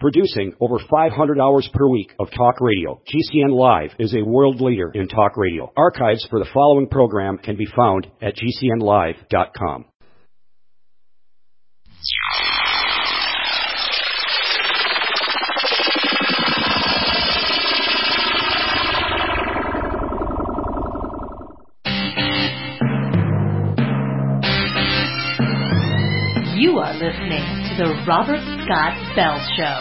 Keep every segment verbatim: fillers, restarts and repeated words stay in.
Producing over five hundred hours per week of talk radio, G C N Live is a world leader in talk radio. Archives for the following program can be found at G C N live dot com. You are listening to The Robert Scott Bell Show.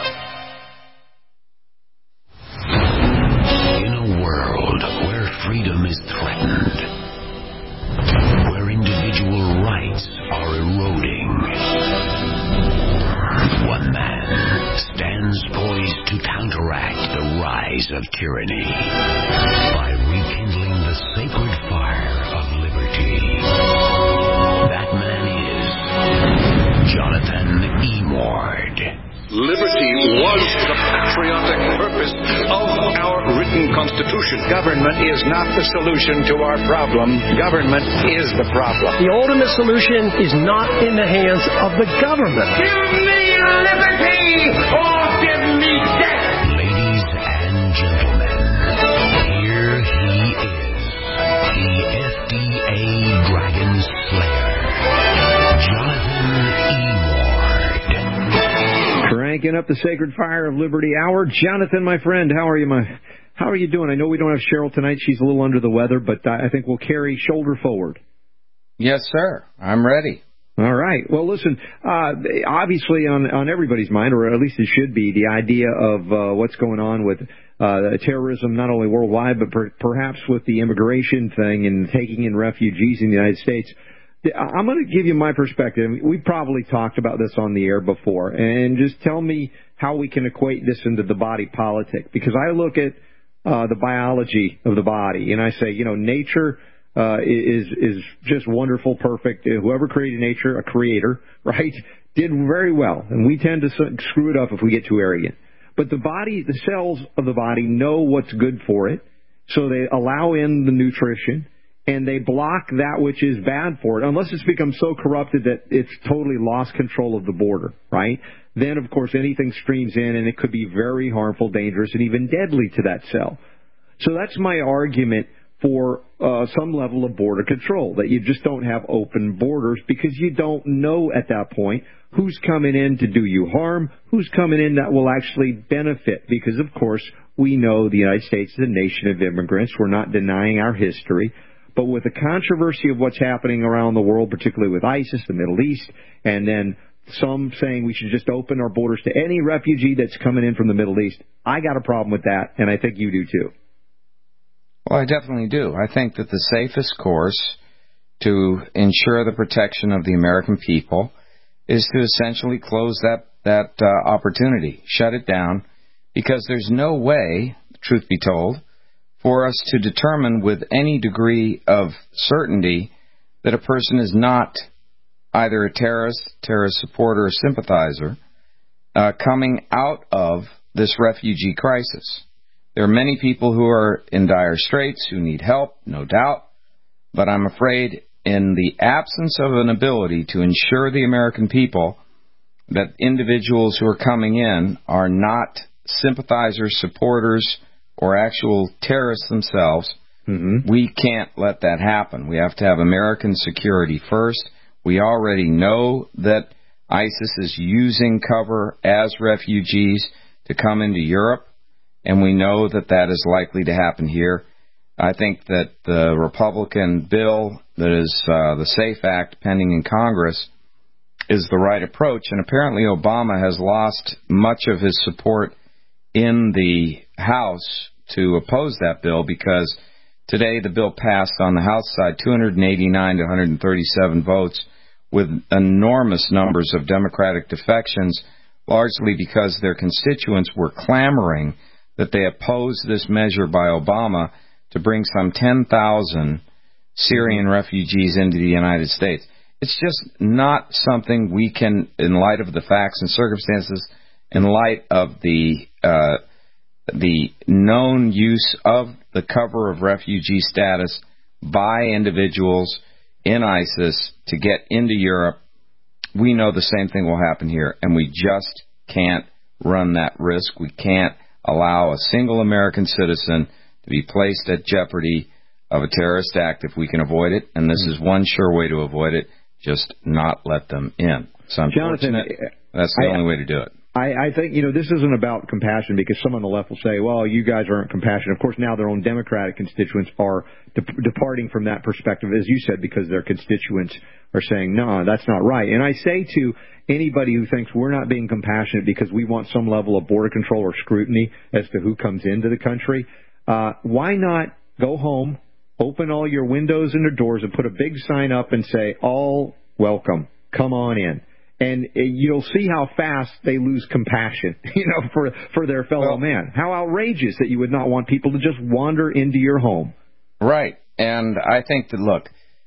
In a world where freedom is threatened, where individual rights are eroding, one man stands poised to counteract the rise of tyranny by rekindling the sacred fire of liberty. That man is Jonathan E. Mord. Liberty was the patriotic purpose of our written Constitution. Government is not the solution to our problem. Government is the problem. The ultimate solution is not in the hands of the government. Give me liberty or give me death. Ladies and gentlemen, here he is, the F D A Dragon Slayer, Jonathan E. Cranking up the sacred fire of Liberty Hour. Jonathan, my friend, how are you, my? How are you doing? I know we don't have Cheryl tonight. She's a little under the weather, but I think we'll carry shoulder forward. Yes, sir. I'm ready. All right. Well, listen, uh, obviously on, on everybody's mind, or at least it should be, the idea of uh, what's going on with uh, terrorism, not only worldwide, but per- perhaps with the immigration thing and taking in refugees in the United States. I'm going to give you my perspective. We've probably talked about this on the air before, and just tell me how we can equate this into the body politic. Because I look at uh, the biology of the body, and I say, you know, nature uh, is is just wonderful, perfect. Whoever created nature, a creator, right, did very well. And we tend to screw it up if we get too arrogant. But the body, the cells of the body know what's good for it, so they allow in the nutrition, and they block that which is bad for it, unless it's become so corrupted that it's totally lost control of the border, right? Then, of course, anything streams in, and it could be very harmful, dangerous, and even deadly to that cell. So that's my argument for uh, some level of border control, that you just don't have open borders because you don't know at that point who's coming in to do you harm, who's coming in that will actually benefit, because, of course, we know the United States is a nation of immigrants. We're not denying our history. But with the controversy of what's happening around the world, particularly with ISIS, the Middle East, and then some saying we should just open our borders to any refugee that's coming in from the Middle East, I got a problem with that, and I think you do too. Well, I definitely do. I think that the safest course to ensure the protection of the American people is to essentially close that, that uh, opportunity, shut it down, because there's no way, truth be told, for us to determine with any degree of certainty that a person is not either a terrorist, terrorist supporter, or sympathizer uh, coming out of this refugee crisis. There are many people who are in dire straits, who need help, no doubt, but I'm afraid in the absence of an ability to ensure the American people that individuals who are coming in are not sympathizers, supporters, or actual terrorists themselves, mm-hmm. we can't let that happen. We have to have American security first. We already know that ISIS is using cover as refugees to come into Europe, and we know that that is likely to happen here. I think that the Republican bill that is uh, the SAFE Act pending in Congress is the right approach, and apparently Obama has lost much of his support in the House to oppose that bill, because today the bill passed on the House side two hundred eighty-nine to one hundred thirty-seven votes with enormous numbers of Democratic defections, largely because their constituents were clamoring that they oppose this measure by Obama to bring some ten thousand Syrian refugees into the United States. It's just not something we can, in light of the facts and circumstances, in light of the uh, the known use of the cover of refugee status by individuals in ISIS to get into Europe. We know the same thing will happen here, and we just can't run that risk. We can't allow a single American citizen to be placed at jeopardy of a terrorist act if we can avoid it, and this mm-hmm. is one sure way to avoid it, just not let them in. It's unfortunate. Jonathan, that's the I, only way to do it. I, I think, you know, this isn't about compassion, because some on the left will say, well, you guys aren't compassionate. Of course, now their own Democratic constituents are de- departing from that perspective, as you said, because their constituents are saying, no, that's not right. And I say to anybody who thinks we're not being compassionate because we want some level of border control or scrutiny as to who comes into the country, uh, why not go home, open all your windows and your doors, and put a big sign up and say, all welcome, come on in. And you'll see how fast they lose compassion, you know, for for their fellow well, man. How outrageous that you would not want people to just wander into your home. Right. And I think that, look,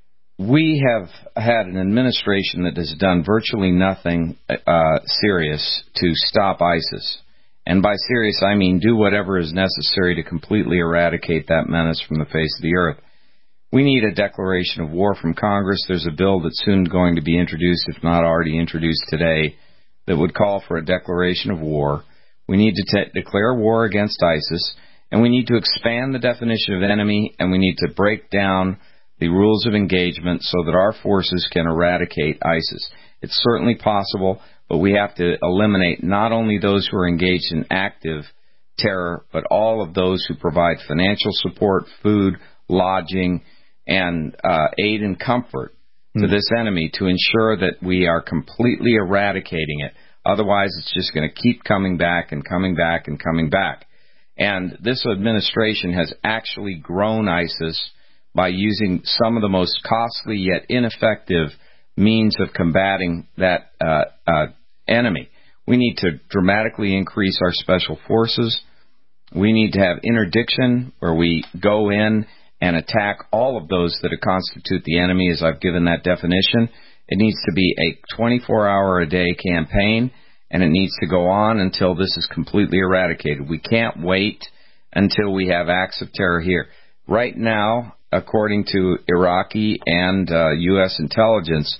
we have had an administration that has done virtually nothing uh, serious to stop ISIS. And by serious, I mean do whatever is necessary to completely eradicate that menace from the face of the earth. We need a declaration of war from Congress. There's a bill that's soon going to be introduced, if not already introduced today, that would call for a declaration of war. We need to te- declare war against ISIS, and we need to expand the definition of enemy, and we need to break down the rules of engagement so that our forces can eradicate ISIS. It's certainly possible, but we have to eliminate not only those who are engaged in active terror, but all of those who provide financial support, food, lodging, and uh, aid and comfort to mm-hmm. this enemy to ensure that we are completely eradicating it. Otherwise, it's just going to keep coming back and coming back and coming back. And this administration has actually grown ISIS by using some of the most costly yet ineffective means of combating that uh, uh, enemy. We need to dramatically increase our special forces. We need to have interdiction, where we go in and attack all of those that constitute the enemy, as I've given that definition. It needs to be a twenty-four hour a day campaign, and it needs to go on until this is completely eradicated. We can't wait until we have acts of terror here. Right now, according to Iraqi and uh, U S intelligence,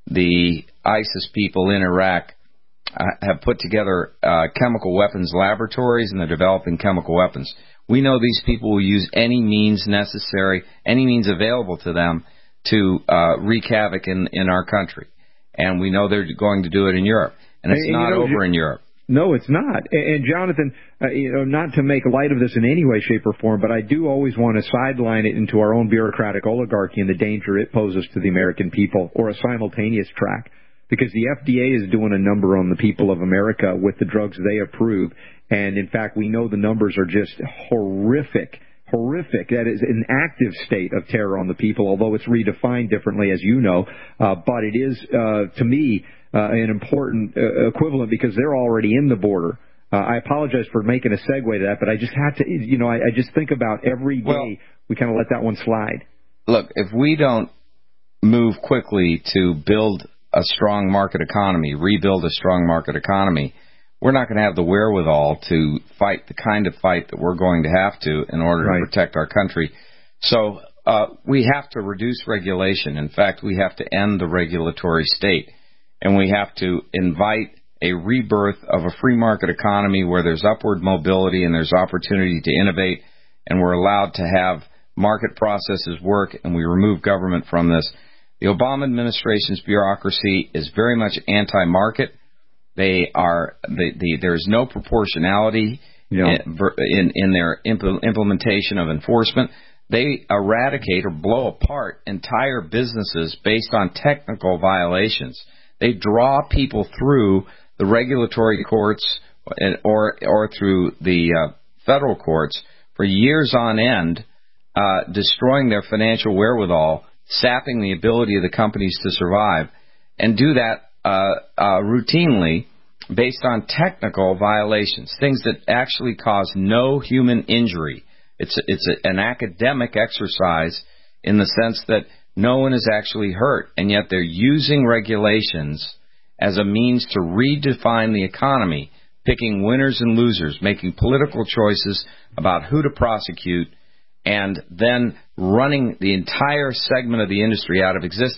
the ISIS people in Iraq uh, have put together uh, chemical weapons laboratories, and they're developing chemical weapons. We know these people will use any means necessary, any means available to them to uh, wreak havoc in, in our country. And we know they're going to do it in Europe. And it's and, not you know, over in Europe. No, it's not. And, and Jonathan, uh, you know, not to make light of this in any way, shape, or form, but I do always want to sideline it into our own bureaucratic oligarchy and the danger it poses to the American people, or a simultaneous track. Because the F D A is doing a number on the people of America with the drugs they approve. And, in fact, we know the numbers are just horrific, horrific. That is an active state of terror on the people, although it's redefined differently, as you know. Uh, but it is, uh, to me, uh, an important uh, equivalent, because they're already in the border. Uh, I apologize for making a segue to that, but I just had to, you know, I, I just think about every day well, we kind of let that one slide. Look, if we don't move quickly to build a strong market economy, rebuild a strong market economy, we're not going to have the wherewithal to fight the kind of fight that we're going to have to in order right. to protect our country. So uh, we have to reduce regulation. In fact, we have to end the regulatory state, and we have to invite a rebirth of a free market economy where there's upward mobility and there's opportunity to innovate, and we're allowed to have market processes work, and we remove government from this. The Obama administration's bureaucracy is very much anti-market. They are the, the there's no proportionality yeah. in, in in their impl- implementation of enforcement. They eradicate or blow apart entire businesses based on technical violations. They draw people through the regulatory courts or or through the uh, federal courts for years on end, uh, destroying their financial wherewithal, sapping the ability of the companies to survive, and do that uh, uh, routinely based on technical violations, things that actually cause no human injury. It's a, it's a, an academic exercise in the sense that no one is actually hurt, and yet they're using regulations as a means to redefine the economy, picking winners and losers, making political choices about who to prosecute, and then running the entire segment of the industry out of existence.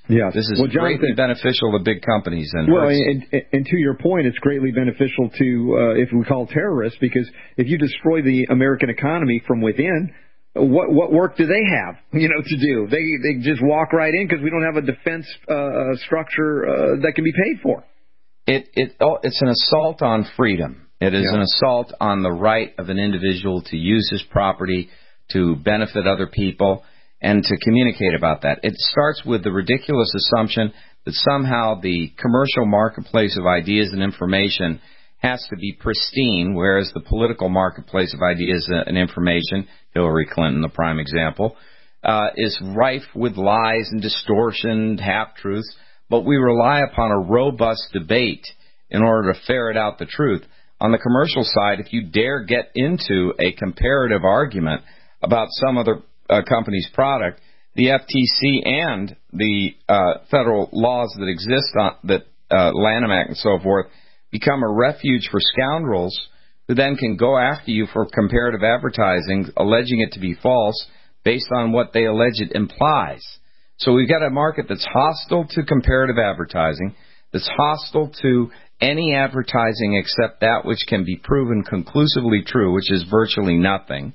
Yeah. This is well, Jonathan, greatly beneficial to big companies. And well, and, and to your point, it's greatly beneficial to, uh, if we call terrorists, because if you destroy the American economy from within, what what work do they have, you know, to do? They they just walk right in because we don't have a defense uh, structure uh, that can be paid for. It it oh, it's an assault on freedom. It is yeah. an assault on the right of an individual to use his property to benefit other people and to communicate about that. It starts with the ridiculous assumption that somehow the commercial marketplace of ideas and information has to be pristine, whereas the political marketplace of ideas and information, Hillary Clinton, the prime example, uh, is rife with lies and distortion, half-truths, but we rely upon a robust debate in order to ferret out the truth. On the commercial side, if you dare get into a comparative argument about some other uh, company's product, the F T C and the uh, federal laws that exist on that uh, Lanham Act and so forth become a refuge for scoundrels who then can go after you for comparative advertising, alleging it to be false based on what they allege it implies. So we've got a market that's hostile to comparative advertising, that's hostile to any advertising except that which can be proven conclusively true, which is virtually nothing,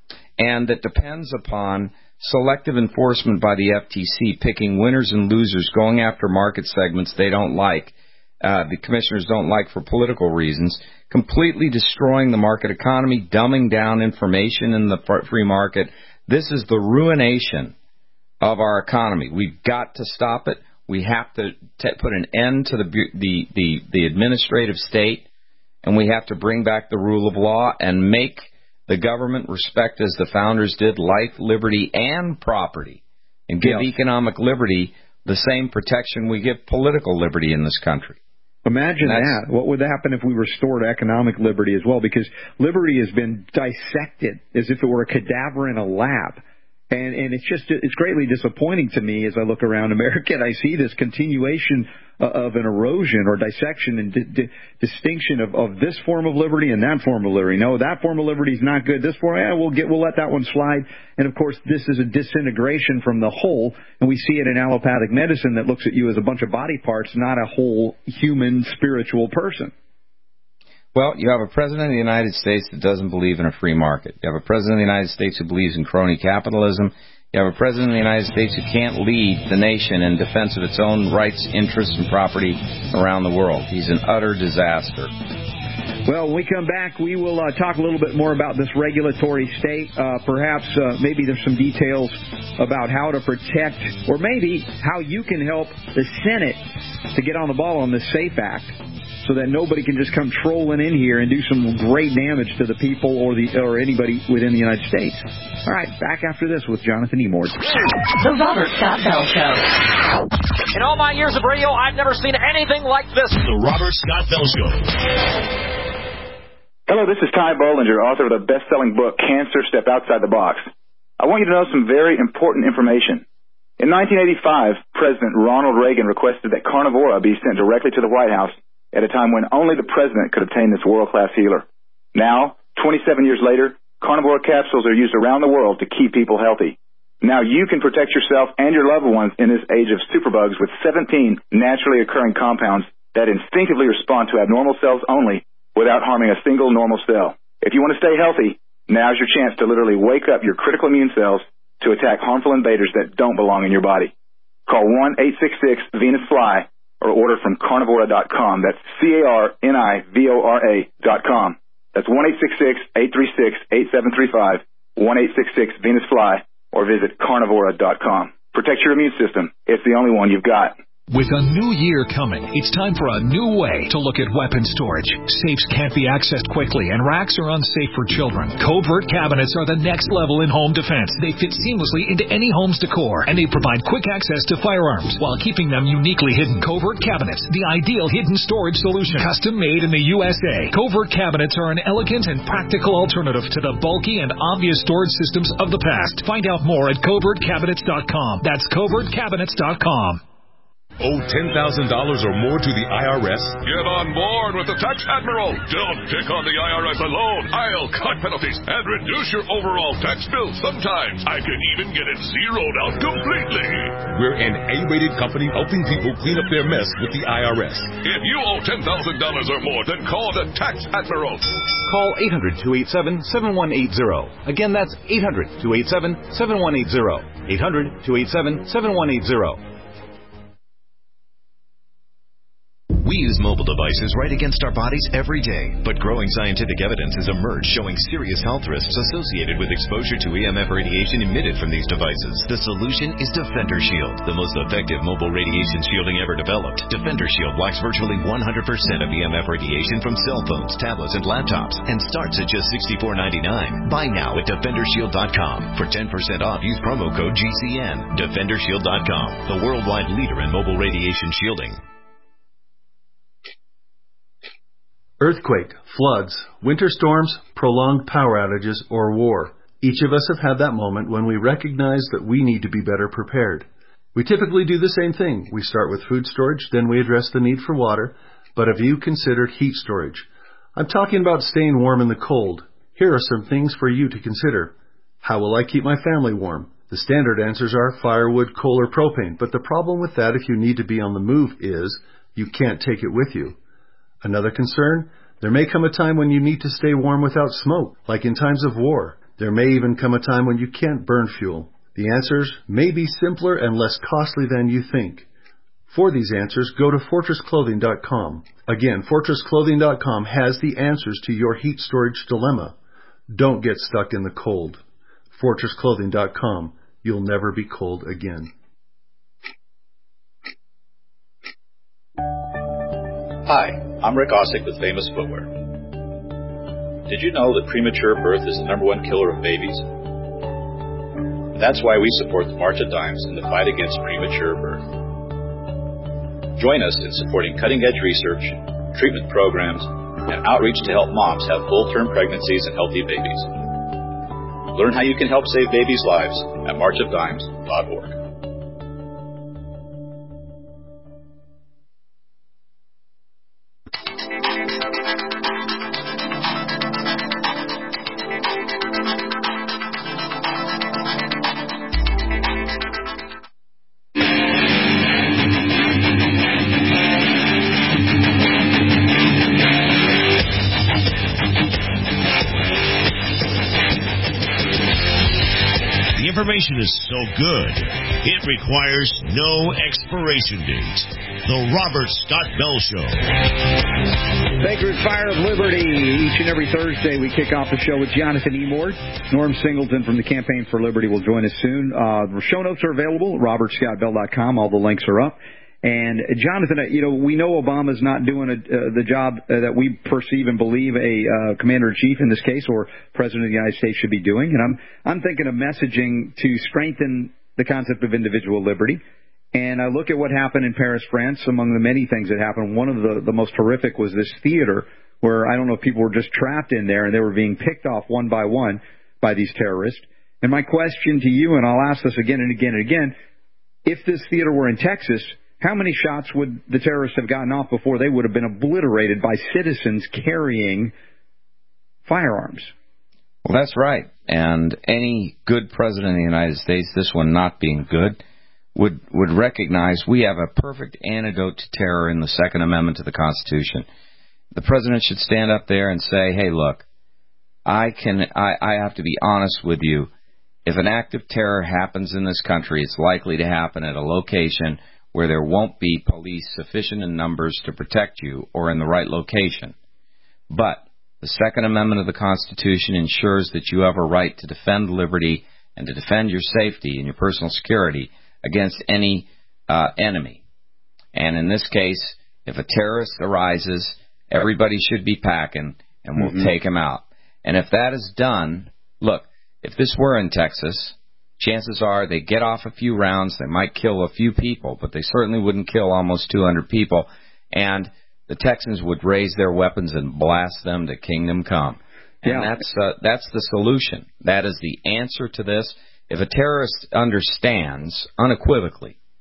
and that depends upon selective enforcement by the F T C, picking winners and losers, going after market segments they don't like, uh, the commissioners don't like for political reasons, completely destroying the market economy, dumbing down information in the free market. This is the ruination of our economy. We've got to stop it. We have to t- put an end to the, the the the administrative state, and we have to bring back the rule of law and make the government respect, as the founders did, life, liberty, and property, and give yeah. economic liberty the same protection we give political liberty in this country. Imagine that. What would happen if we restored economic liberty as well? Because liberty has been dissected as if it were a cadaver in a lab. And, and it's just, it's greatly disappointing to me as I look around America and I see this continuation of an erosion or dissection and di- di- distinction of, of this form of liberty and that form of liberty. No, that form of liberty is not good. This form, yeah, we'll get, we'll let that one slide. And of course, this is a disintegration from the whole. And we see it in allopathic medicine that looks at you as a bunch of body parts, not a whole human spiritual person. Well, you have a president of the United States that doesn't believe in a free market. You have a president of the United States who believes in crony capitalism. You have a president of the United States who can't lead the nation in defense of its own rights, interests, and property around the world. He's an utter disaster. Well, when we come back, we will uh, talk a little bit more about this regulatory state. Uh, perhaps uh, maybe there's some details about how to protect, or maybe how you can help the Senate to get on the ball on this SAFE Act, so that nobody can just come trolling in here and do some great damage to the people or the or anybody within the United States. All right, back after this with Jonathan Emord. The Robert Scott Bell Show. In all my years of radio, I've never seen anything like this. The Robert Scott Bell Show. Hello, this is Ty Bollinger, author of the best-selling book, Cancer, Step Outside the Box. I want you to know some very important information. In nineteen eighty-five, President Ronald Reagan requested that Carnivora be sent directly to the White House at a time when only the president could obtain this world-class healer. Now, twenty-seven years later, Carnivora capsules are used around the world to keep people healthy. Now you can protect yourself and your loved ones in this age of superbugs with seventeen naturally occurring compounds that instinctively respond to abnormal cells only without harming a single normal cell. If you want to stay healthy, now's your chance to literally wake up your critical immune cells to attack harmful invaders that don't belong in your body. Call one eight six six Venus Fly or order from carnivora dot com. That's C A R N I V O R A dot com. That's one eight six six eight three six eight seven three five, one eight six six Venus Fly, or visit carnivora dot com. Protect your immune system. It's the only one you've got. With a new year coming, it's time for a new way to look at weapon storage. Safes can't be accessed quickly, and racks are unsafe for children. Covert cabinets are the next level in home defense. They fit seamlessly into any home's decor, and they provide quick access to firearms while keeping them uniquely hidden. Covert cabinets, the ideal hidden storage solution. Custom made in the U S A. Covert cabinets are an elegant and practical alternative to the bulky and obvious storage systems of the past. Find out more at covert cabinets dot com. That's covert cabinets dot com. Owe ten thousand dollars or more to the I R S? Get on board with the Tax Admiral. Don't pick on the I R S alone. I'll cut penalties and reduce your overall tax bill. Sometimes I can even get it zeroed out completely. We're an A-rated company helping people clean up their mess with the I R S. If you owe ten thousand dollars or more, then call the Tax Admiral. Call eight hundred, two eight seven, seven one eight zero. Again, that's eight hundred, two eight seven, seven one eight zero. eight hundred, two eight seven, seven one eight zero. We use mobile devices right against our bodies every day, but growing scientific evidence has emerged showing serious health risks associated with exposure to E M F radiation emitted from these devices. The solution is Defender Shield, the most effective mobile radiation shielding ever developed. Defender Shield blocks virtually one hundred percent of E M F radiation from cell phones, tablets, and laptops, and starts at just sixty-four ninety-nine. Buy now at defender shield dot com. For ten percent off, use promo code G C N. defender shield dot com, the worldwide leader in mobile radiation shielding. Earthquake, floods, winter storms, prolonged power outages, or war. Each of us have had that moment when we recognize that we need to be better prepared. We typically do the same thing. We start with food storage, then we address the need for water. But have you considered heat storage? I'm talking about staying warm in the cold. Here are some things for you to consider. How will I keep my family warm? The standard answers are firewood, coal, or propane. But the problem with that if you need to be on the move is you can't take it with you. Another concern, there may come a time when you need to stay warm without smoke, like in times of war. There may even come a time when you can't burn fuel. The answers may be simpler and less costly than you think. For these answers, go to fortress clothing dot com. Again, fortress clothing dot com has the answers to your heat storage dilemma. Don't get stuck in the cold. fortress clothing dot com. You'll never be cold again. Hi, I'm Rick Osick with Famous Footwear. Did you know that premature birth is the number one killer of babies? That's why we support the March of Dimes in the fight against premature birth. Join us in supporting cutting-edge research, treatment programs, and outreach to help moms have full-term pregnancies and healthy babies. Learn how you can help save babies' lives at march of dimes dot org. Information is so good, it requires no expiration date. The Robert Scott Bell Show. Sacred Fire of Liberty. Each and every Thursday we kick off the show with Jonathan E. Moore. Norm Singleton from the Campaign for Liberty will join us soon. Uh, the show notes are available at robert scott bell dot com. All the links are up. And, Jonathan, you know, we know Obama's not doing a, uh, the job uh, that we perceive and believe a uh, commander-in-chief in this case or president of the United States should be doing. And I'm I'm thinking of messaging to strengthen the concept of individual liberty. And I look at what happened in Paris, France, among the many things that happened. One of the, the most horrific was this theater where I don't know if people were just trapped in there and they were being picked off one by one by these terrorists. And my question to you, and I'll ask this again and again and again, if this theater were in Texas, how many shots would the terrorists have gotten off before they would have been obliterated by citizens carrying firearms? Well, that's right. And any good president of the United States, this one not being good, would would recognize we have a perfect antidote to terror in the Second Amendment to the Constitution. The president should stand up there and say, hey, look, I can I, I have to be honest with you. If an act of terror happens in this country, it's likely to happen at a location where there won't be police sufficient in numbers to protect you or in the right location. But the Second Amendment of the Constitution ensures that you have a right to defend liberty and to defend your safety and your personal security against any uh, enemy. And in this case, if a terrorist arises, everybody should be packing and we'll mm-hmm. take him out. And if that is done, look, if this were in Texas, chances are they get off a few rounds, they might kill a few people, but they certainly wouldn't kill almost two hundred people. And the Texans would raise their weapons and blast them to kingdom come. And yeah. that's uh, that's the solution. That is the answer to this. If a terrorist understands unequivocally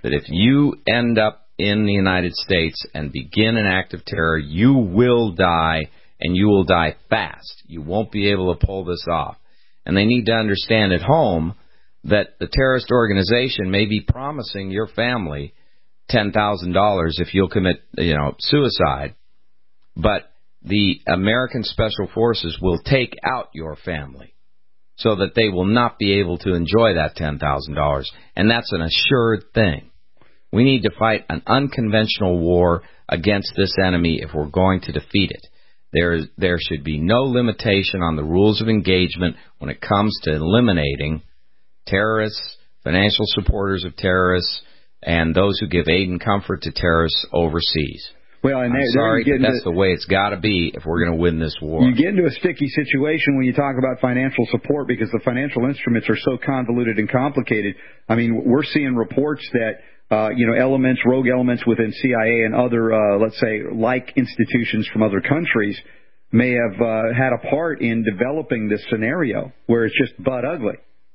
that if you end up in the United States and begin an act of terror, you will die, and you will die fast. You won't be able to pull this off. And they need to understand at home that the terrorist organization may be promising your family ten thousand dollars if you'll commit, you know, suicide, but the American Special Forces will take out your family so that they will not be able to enjoy that ten thousand dollars, and that's an assured thing. We need to fight an unconventional war against this enemy if we're going to defeat it. There, is, there should be no limitation on the rules of engagement when it comes to eliminating terrorists, financial supporters of terrorists, and those who give aid and comfort to terrorists overseas. Well, and I'm there, sorry, there but that's to, the way it's got to be if we're going to win this war. You get into a sticky situation when you talk about financial support because the financial instruments are so convoluted and complicated. I mean, we're seeing reports that Uh, you know, elements, rogue elements within C I A and other, uh, let's say, like institutions from other countries may have uh, had a part in developing this scenario where it's just butt ugly.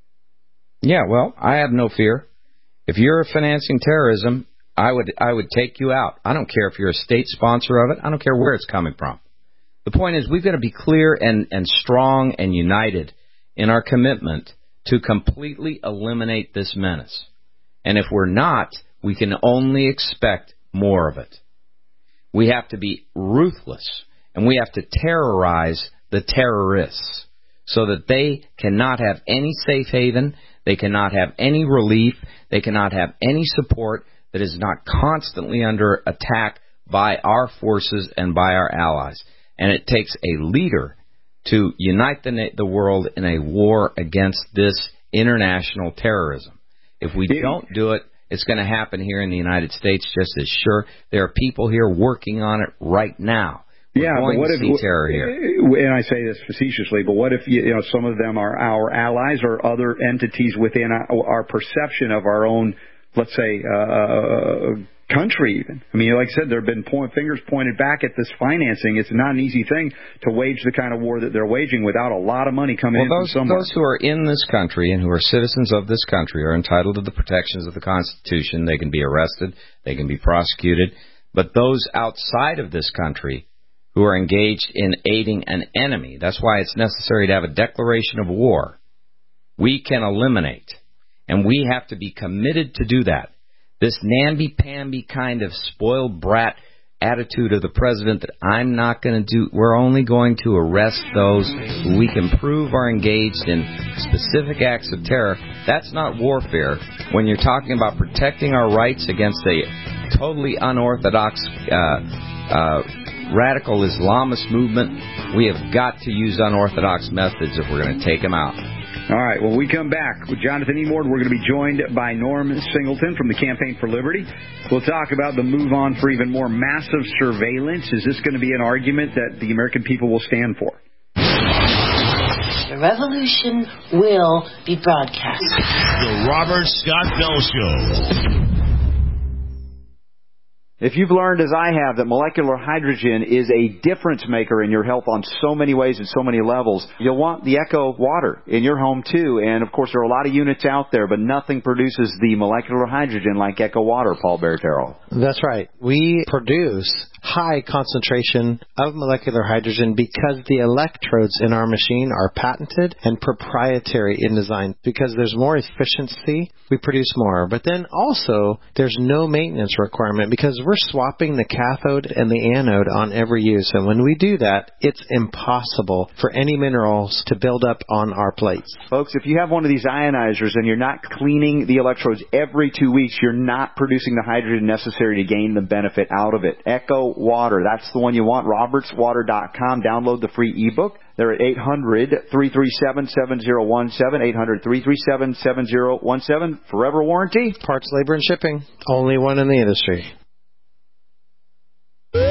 Yeah, well, I have no fear. If you're financing terrorism, I would I would take you out. I don't care if you're a state sponsor of it. I don't care where it's coming from. The point is we've got to be clear and, and strong and united in our commitment to completely eliminate this menace. And if we're not, we can only expect more of it. We have to be ruthless, and we have to terrorize the terrorists so that they cannot have any safe haven, they cannot have any relief, they cannot have any support that is not constantly under attack by our forces and by our allies. And it takes a leader to unite the, the world in a war against this international terrorism. If we don't do it, it's going to happen here in the United States just as sure. There are people here working on it right now. We're yeah, going but what to if, see terror here. And I say this facetiously, but what if you know some of them are our allies or other entities within our, our perception of our own, let's say, uh, country even? I mean, like I said, there have been point, fingers pointed back at this financing. It's not an easy thing to wage the kind of war that they're waging without a lot of money coming well, in those, from somewhere. Those who are in this country and who are citizens of this country are entitled to the protections of the Constitution. They can be arrested. They can be prosecuted. But those outside of this country who are engaged in aiding an enemy, that's why it's necessary to have a declaration of war, we can eliminate. And we have to be committed to do that. This namby-pamby kind of spoiled brat attitude of the president that I'm not going to do, we're only going to arrest those who we can prove are engaged in specific acts of terror, that's not warfare. When you're talking about protecting our rights against a totally unorthodox uh, uh, radical Islamist movement, we have got to use unorthodox methods if we're going to take them out. All right, well, we come back with Jonathan Emord. We're going to be joined by Norm Singleton from the Campaign for Liberty. We'll talk about the move on for even more massive surveillance. Is this going to be an argument that the American people will stand for? The revolution will be broadcast. The Robert Scott Bell Show. If you've learned, as I have, that molecular hydrogen is a difference maker in your health on so many ways and so many levels, you'll want the Echo water in your home too. And of course, there are a lot of units out there, but nothing produces the molecular hydrogen like Echo water, Paul Barretero. That's right. We produce high concentration of molecular hydrogen because the electrodes in our machine are patented and proprietary in design. Because there's more efficiency, we produce more. But then also, there's no maintenance requirement because we're swapping the cathode and the anode on every use. And when we do that, it's impossible for any minerals to build up on our plates. Folks, if you have one of these ionizers and you're not cleaning the electrodes every two weeks, you're not producing the hydrogen necessary to gain the benefit out of it. Echo Water, that's the one you want. roberts water dot com. Download the free ebook. They're at eight hundred, three three seven, seven zero one seven, eight hundred, three three seven, seven zero one seven. Forever warranty. Parts, labor, and shipping. Only one in the industry. Your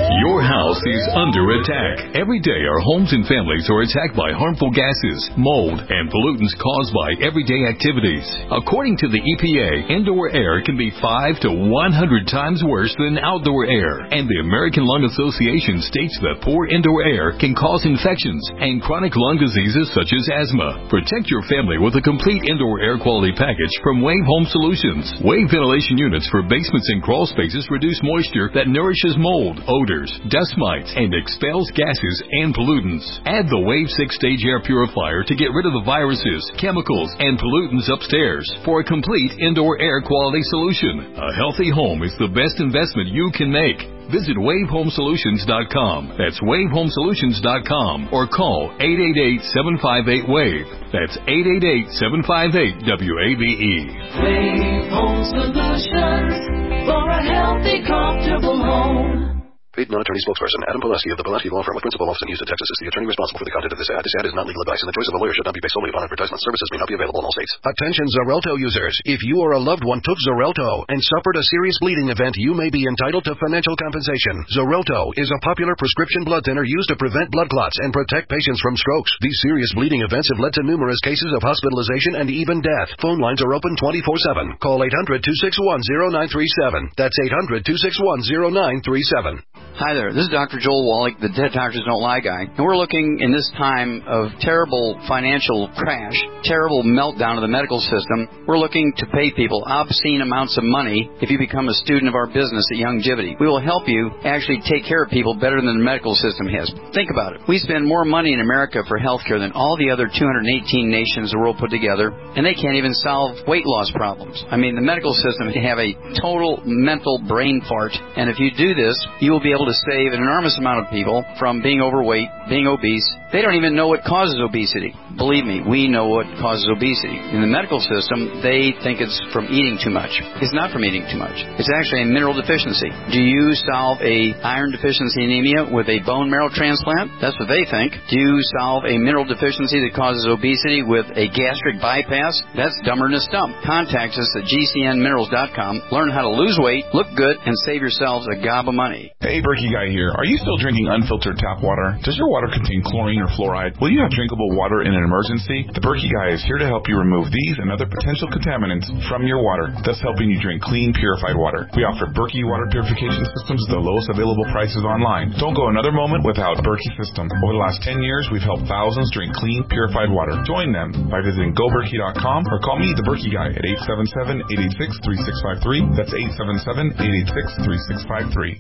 house is under attack. Every day our homes and families are attacked by harmful gases, mold, and pollutants caused by everyday activities. According to the E P A, indoor air can be five to one hundred times worse than outdoor air. And the American Lung Association states that poor indoor air can cause infections and chronic lung diseases such as asthma. Protect your family with a complete indoor air quality package from Wave Home Solutions. Wave ventilation units for basements and crawl spaces reduce moisture that nourishes mold, odors, dust mites, and expels gases and pollutants. Add the Wave six-stage air purifier to get rid of the viruses, chemicals, and pollutants upstairs for a complete indoor air quality solution. A healthy home is the best investment you can make. Visit wave home solutions dot com. That's wave home solutions dot com or call eight eight eight, seven five eight, WAVE. That's eight eight eight, seven five eight, W A V E. Wave Home Solutions for a healthy, comfortable home. Paid non-attorney spokesperson Adam Pulaski of the Pulaski Law Firm with principal office in Houston, Texas is the attorney responsible for the content of this ad. This ad is not legal advice, and the choice of a lawyer should not be based solely upon advertisement. Services may not be available in all states. Attention Xarelto users. If you or a loved one took Xarelto and suffered a serious bleeding event, you may be entitled to financial compensation. Xarelto is a popular prescription blood thinner used to prevent blood clots and protect patients from strokes. These serious bleeding events have led to numerous cases of hospitalization and even death. Phone lines are open twenty-four seven. Call eight hundred, two six one, zero nine three seven. That's eight hundred, two six one, zero nine three seven. Hi there, this is Doctor Joel Wallach, the Dead Doctors Don't Lie guy, and we're looking in this time of terrible financial crash, terrible meltdown of the medical system. We're looking to pay people obscene amounts of money if you become a student of our business at Youngevity. We will help you actually take care of people better than the medical system has. Think about it. We spend more money in America for health care than all the other two hundred eighteen nations the world put together, and they can't even solve weight loss problems. I mean, the medical system can have a total mental brain fart, and if you do this, you will be able to save an enormous amount of people from being overweight, being obese. They don't even know what causes obesity. Believe me, we know what causes obesity. In the medical system, they think it's from eating too much. It's not from eating too much. It's actually a mineral deficiency. Do you solve a iron deficiency anemia with a bone marrow transplant? That's what they think. Do you solve a mineral deficiency that causes obesity with a gastric bypass? That's dumber than a stump. Contact us at G C N minerals dot com. Learn how to lose weight, look good, and save yourselves a gob of money. Hey, Berkey Guy here. Are you still drinking unfiltered tap water? Does your water contain chlorine or fluoride? Will you have drinkable water in an emergency? The Berkey Guy is here to help you remove these and other potential contaminants from your water, thus helping you drink clean, purified water. We offer Berkey water purification systems at the lowest available prices online. Don't go another moment without Berkey system. Over the last ten years, we've helped thousands drink clean, purified water. Join them by visiting go berkey dot com or call me, the Berkey Guy, at eight seven seven, eight eight six, three six five three. That's eight seven seven, eight eight six, three six five three.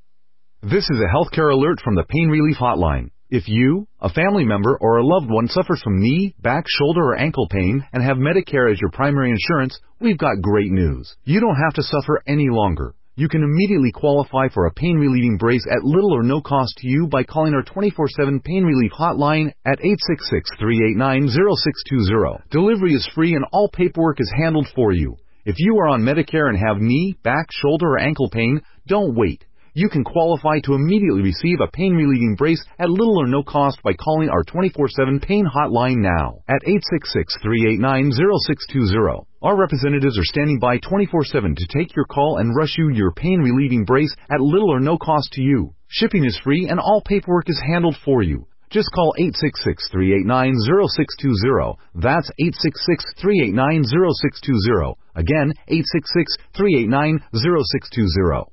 This is a healthcare alert from the Pain Relief Hotline. If you, a family member, or a loved one suffers from knee, back, shoulder, or ankle pain and have Medicare as your primary insurance, we've got great news. You don't have to suffer any longer. You can immediately qualify for a pain-relieving brace at little or no cost to you by calling our twenty-four seven Pain Relief Hotline at eight six six, three eight nine, zero six two zero. Delivery is free and all paperwork is handled for you. If you are on Medicare and have knee, back, shoulder, or ankle pain, don't wait. You can qualify to immediately receive a pain-relieving brace at little or no cost by calling our twenty-four seven Pain Hotline now at eight six six, three eight nine, zero six two zero. Our representatives are standing by twenty-four seven to take your call and rush you your pain-relieving brace at little or no cost to you. Shipping is free and all paperwork is handled for you. Just call eight six six, three eight nine, zero six two zero. That's eight six six, three eight nine, zero six two zero. Again, eight six six, three eight nine, zero six two zero.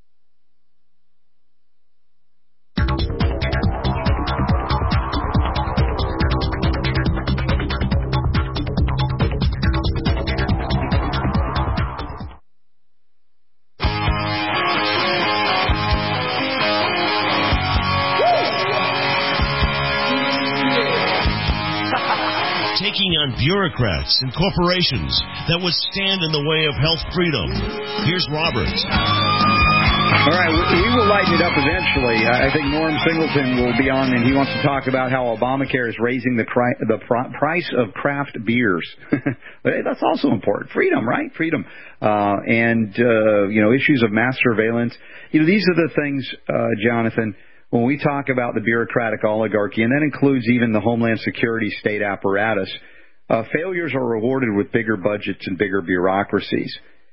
Taking on bureaucrats and corporations that would stand in the way of health freedom. Here's Robert. All right, he will lighten it up eventually. I think Norm Singleton will be on, and he wants to talk about how Obamacare is raising the, cri- the pr- price of craft beers. That's also important. Freedom, right? Freedom. Uh, and, uh, you know, issues of mass surveillance. You know, these are the things, uh, Jonathan, when we talk about the bureaucratic oligarchy, and that includes even the Homeland Security state apparatus, uh, failures are rewarded with bigger budgets and bigger bureaucracies.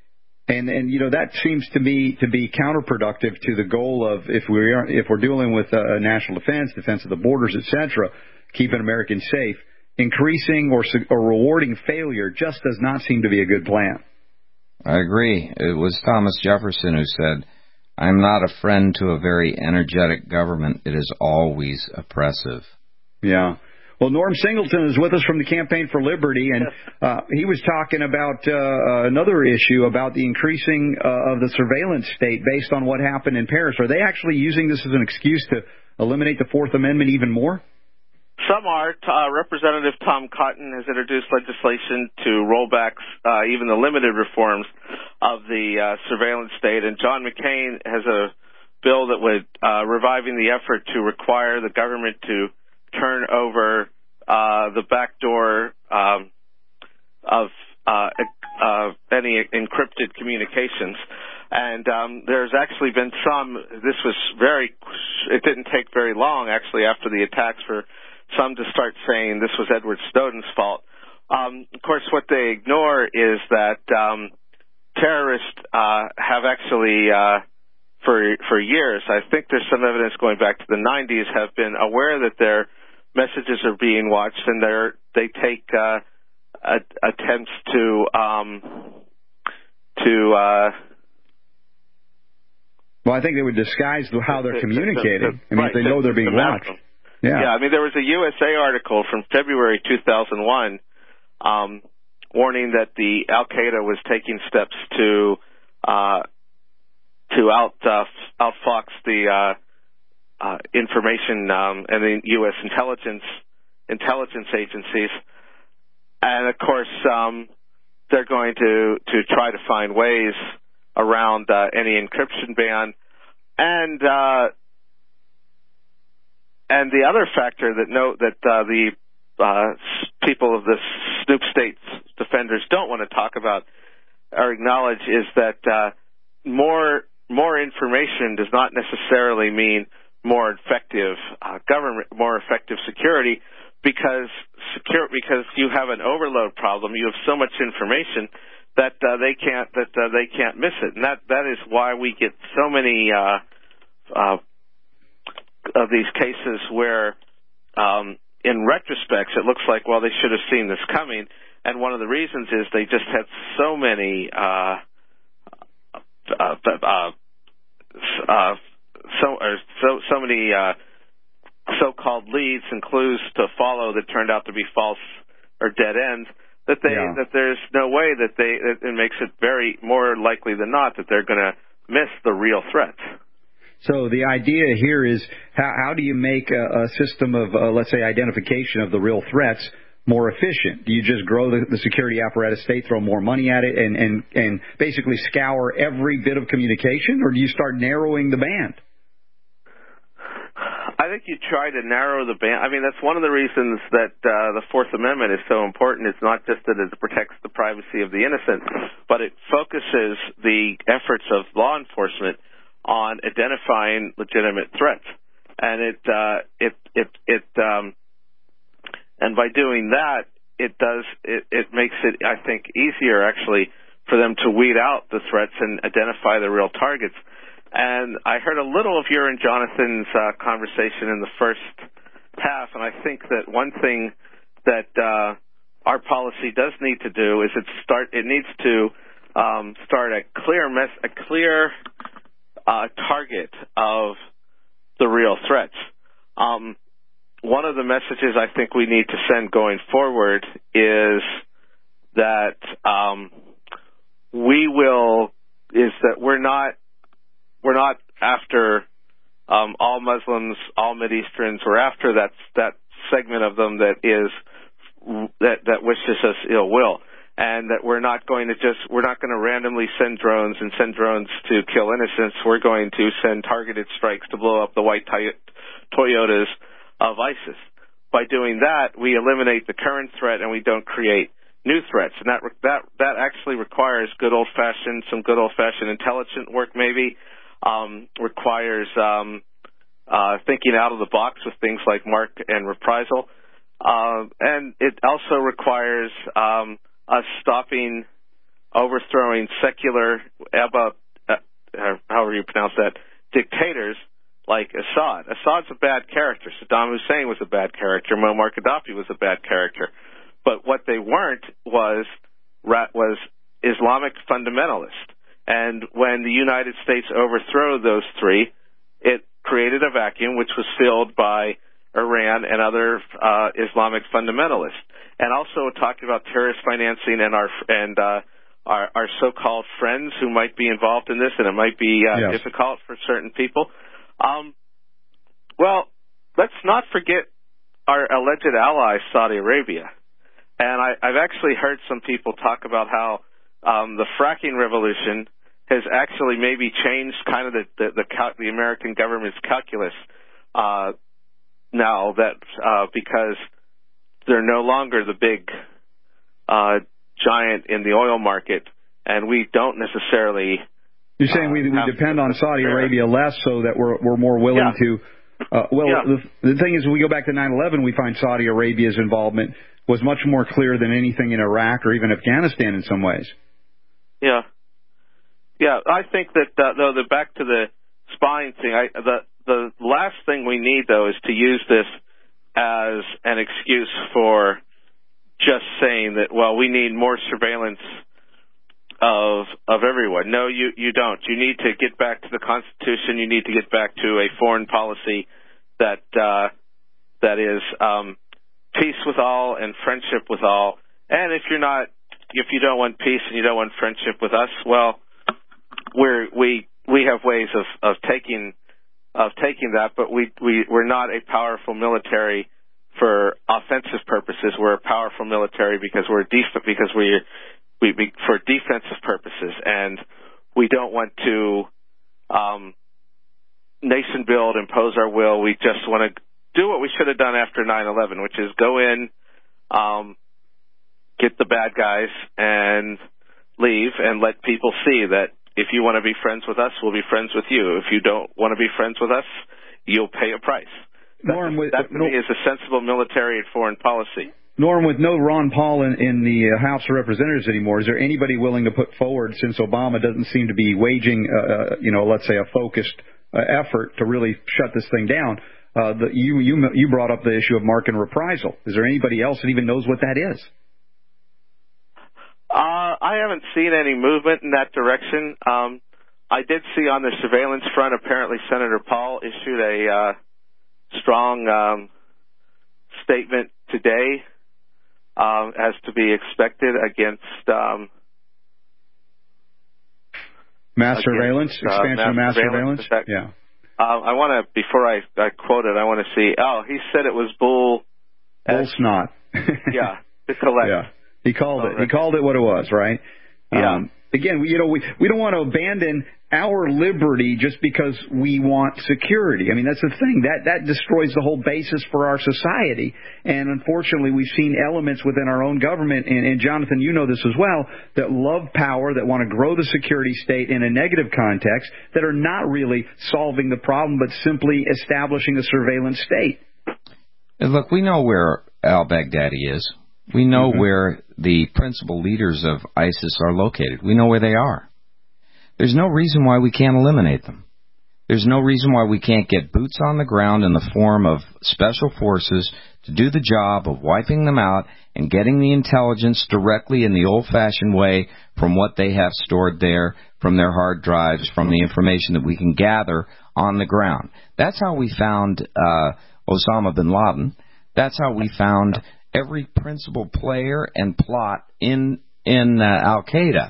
And, and you know, that seems to me to be counterproductive to the goal of, if we're, if we're dealing with uh, national defense, defense of the borders, et cetera, keeping Americans safe, increasing or, or rewarding failure just does not seem to be a good plan. I agree. It was Thomas Jefferson who said, "I'm not a friend to a very energetic government. It is always oppressive." Yeah. Well, Norm Singleton is with us from the Campaign for Liberty, and uh, he was talking about uh, another issue about the increasing uh, of the surveillance state based on what happened in Paris. Are they actually using this as an excuse to eliminate the Fourth Amendment even more? Some are. Uh, Representative Tom Cotton has introduced legislation to roll back uh, even the limited reforms of the uh, surveillance state, and John McCain has a bill that would uh, reviving the effort to require the government to turn over uh, the back door um, of uh, uh, any encrypted communications. And um, there's actually been some, this was very, it didn't take very long, actually, after the attacks for some to start saying this was Edward Snowden's fault. Um, of course, what they ignore is that um, terrorists uh, have actually, uh, for for years, I think there's some evidence going back to the nineties, have been aware that their messages are being watched, and they're they take uh, a, attempts to um, to. Uh, well, I think they would disguise how they're communicating. I mean, right, if they know they're being watched. Yeah. yeah, I mean, there was a U S A article from February two thousand one um, warning that the Al-Qaeda was taking steps to uh, to out uh, outfox the uh, uh, information um, and the U S intelligence intelligence agencies, and of course um, they're going to to try to find ways around uh, any encryption ban, and uh, and the other factor that note that uh, the uh, people of the Snoop State's defenders don't want to talk about or acknowledge is that uh, more more information does not necessarily mean more effective uh, government, more effective security, because secure because you have an overload problem. You have so much information that uh, they can't that uh, they can't miss it, and that that is why we get so many uh, uh, of these cases where, um, in retrospect, it looks like, well, they should have seen this coming, and one of the reasons is they just had so many uh, uh, uh, uh, so or so so many uh, so-called leads and clues to follow that turned out to be false or dead ends. That they yeah. that there's no way that they that it makes it very more likely than not that they're going to miss the real threats. So the idea here is how, how do you make a, a system of, uh, let's say, identification of the real threats more efficient? Do you just grow the, the security apparatus state, throw more money at it, and, and, and basically scour every bit of communication, or do you start narrowing the band? I think you try to narrow the band. I mean, that's one of the reasons that uh, the Fourth Amendment is so important. It's not just that it protects the privacy of the innocent, but it focuses the efforts of law enforcement on identifying legitimate threats, and it uh, it it it um, and by doing that, it does it, it makes it, I think, easier actually for them to weed out the threats and identify the real targets. And I heard a little of your and Jonathan's uh, conversation in the first half, and I think that one thing that uh, our policy does need to do is it start it needs to um, start a clear mess a clear Uh, target of the real threats. Um, one of the messages I think we need to send going forward is that um, we will is that we're not we're not after um, all Muslims, all Mideasterns. We're after that that segment of them that is that that wishes us ill will. And that we're not going to just, we're not going to randomly send drones and send drones to kill innocents. We're going to send targeted strikes to blow up the white Toyotas of ISIS. By doing that, we eliminate the current threat and we don't create new threats. And that that that actually requires good old-fashioned, some good old-fashioned intelligent work maybe, um, requires um, uh, thinking out of the box with things like mark and reprisal. Uh, and it also requires um, us stopping overthrowing secular, about, uh, however you pronounce that, dictators like Assad. Assad's a bad character. Saddam Hussein was a bad character. Muammar Gaddafi was a bad character. But what they weren't was was Islamic fundamentalists. And when the United States overthrew those three, it created a vacuum which was filled by Iran and other uh, Islamic fundamentalists. And also talking about terrorist financing and our and uh, our, our so-called friends who might be involved in this, and it might be uh, yes. difficult for certain people. Um, well, let's not forget our alleged ally, Saudi Arabia. And I, I've actually heard some people talk about how um, the fracking revolution has actually maybe changed kind of the the, the, cal- the American government's calculus uh, now that uh, because they're no longer the big uh, giant in the oil market, and we don't necessarily. You're saying we, we depend on Saudi Arabia less so that we're we're more willing yeah. to. Uh, well, yeah. the, the thing is, when we go back to nine eleven, we find Saudi Arabia's involvement was much more clear than anything in Iraq or even Afghanistan in some ways. Yeah, yeah. I think that uh, though the back to the spying thing, I, the the last thing we need though is to use this as an excuse for just saying that well we need more surveillance of of everyone. No, you, you don't. You need to get back to the Constitution. You need to get back to a foreign policy that uh, that is um, peace with all and friendship with all. And if you're not, if you don't want peace and you don't want friendship with us, well, we're we we have ways of, of taking of taking that, but we we we're not a powerful military for offensive purposes. We're a powerful military because we're def- because we We, we for defensive purposes, and we don't want to um, nation build, impose our will. We just want to do what we should have done after nine eleven, which is go in, um, get the bad guys, and leave, and let people see that if you want to be friends with us, we'll be friends with you. If you don't want to be friends with us, you'll pay a price. Norm, that, with, that to no, me is a sensible military and foreign policy. Norm, with no Ron Paul in, in the House of Representatives anymore, is there anybody willing to put forward, since Obama doesn't seem to be waging, uh, you know, let's say a focused uh, effort to really shut this thing down? Uh, the, you, you, you brought up the issue of mark and reprisal. Is there anybody else that even knows what that is? Uh, I haven't seen any movement in that direction. Um, I did see on the surveillance front, apparently Senator Paul issued a uh, strong um, statement today. Um, as to be expected against um, mass against, surveillance, uh, expansion mass of mass surveillance. surveillance. Yeah. Uh, I want to before I, I quote it, I want to see. Oh, he said it was bull. Bull as, snot. yeah, to collect. Yeah, he called it. He called it what it was, right? Yeah. Um, again, we, you know, we we don't want to abandon our liberty just because we want security. I mean, that's the thing. That that destroys the whole basis for our society. And unfortunately, we've seen elements within our own government, and, and Jonathan, you know this as well, that love power, that want to grow the security state in a negative context, that are not really solving the problem, but simply establishing a surveillance state. And look, we know where al-Baghdadi is. We know mm-hmm. where the principal leaders of ISIS are located. We know where they are. There's no reason why we can't eliminate them. There's no reason why we can't get boots on the ground in the form of special forces to do the job of wiping them out and getting the intelligence directly in the old-fashioned way from what they have stored there, from their hard drives, from the information that we can gather on the ground. That's how we found uh, Osama bin Laden. That's how we found every principal player and plot in in uh, Al-Qaeda.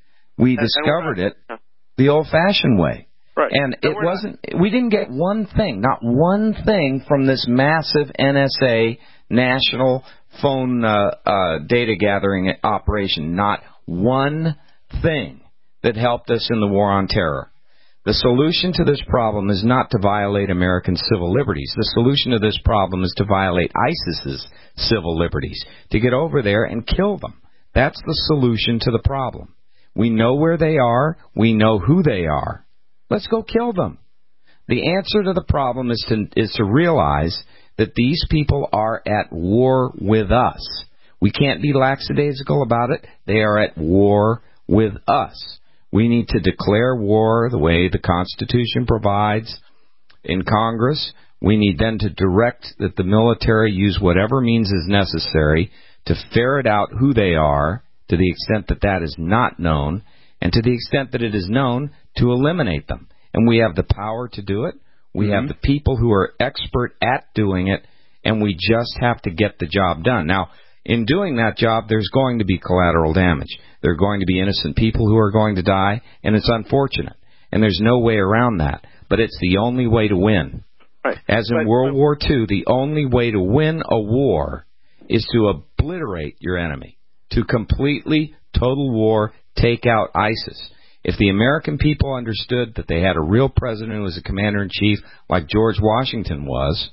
We and, discovered and it the old-fashioned way. Right. And it wasn't, we didn't get one thing, not one thing from this massive N S A national phone uh, uh, data gathering operation. Not one thing that helped us in the war on terror. The solution to this problem is not to violate American civil liberties. The solution to this problem is to violate ISIS's civil liberties, to get over there and kill them. That's the solution to the problem. We know where they are. We know who they are. Let's go kill them. The answer to the problem is to, is to realize that these people are at war with us. We can't be lackadaisical about it. They are at war with us. We need to declare war the way the Constitution provides in Congress. We need then to direct that the military use whatever means is necessary to ferret out who they are to the extent that that is not known, and to the extent that it is known, to eliminate them. And we have the power to do it. We mm-hmm. have the people who are expert at doing it, and we just have to get the job done. Now, in doing that job, there's going to be collateral damage. There are going to be innocent people who are going to die, and it's unfortunate. And there's no way around that. But it's the only way to win. Right. As in but, World but, War Two, the only way to win a war is to obliterate your enemy, to completely, total war, take out ISIS. If the American people understood that they had a real president who was a commander-in-chief like George Washington was,